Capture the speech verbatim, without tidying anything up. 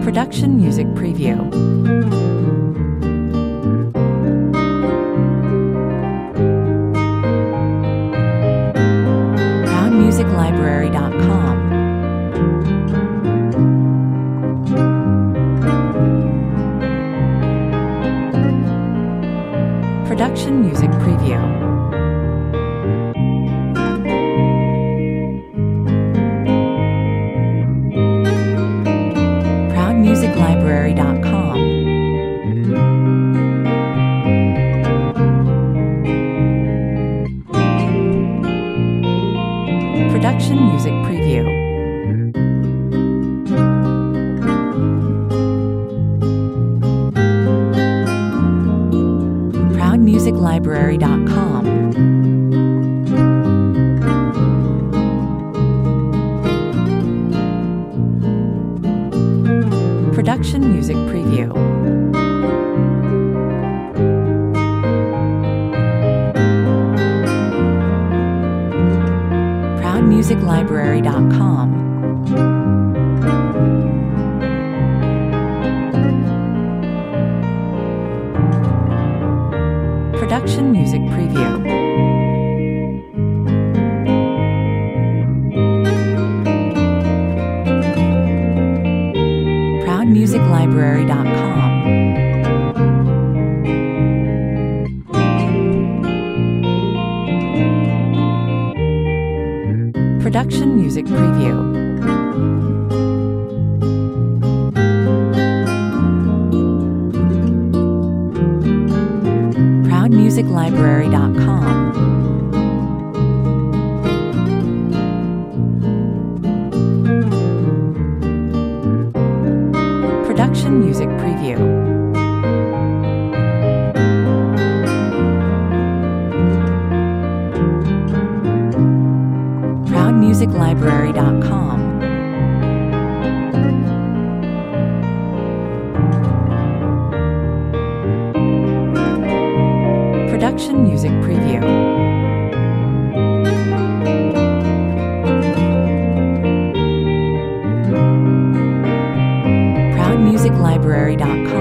Production Music Preview. proud music library dot com. Production Music Preview. proud music library dot com. Production Music Preview. proud music library dot com. Production Music Preview. proud music library dot com. Production Music Preview. proud music library dot com. Production Music Preview. proud music library dot com. Production Music Preview. proud music library dot com. Production Music Preview. proud music library dot com.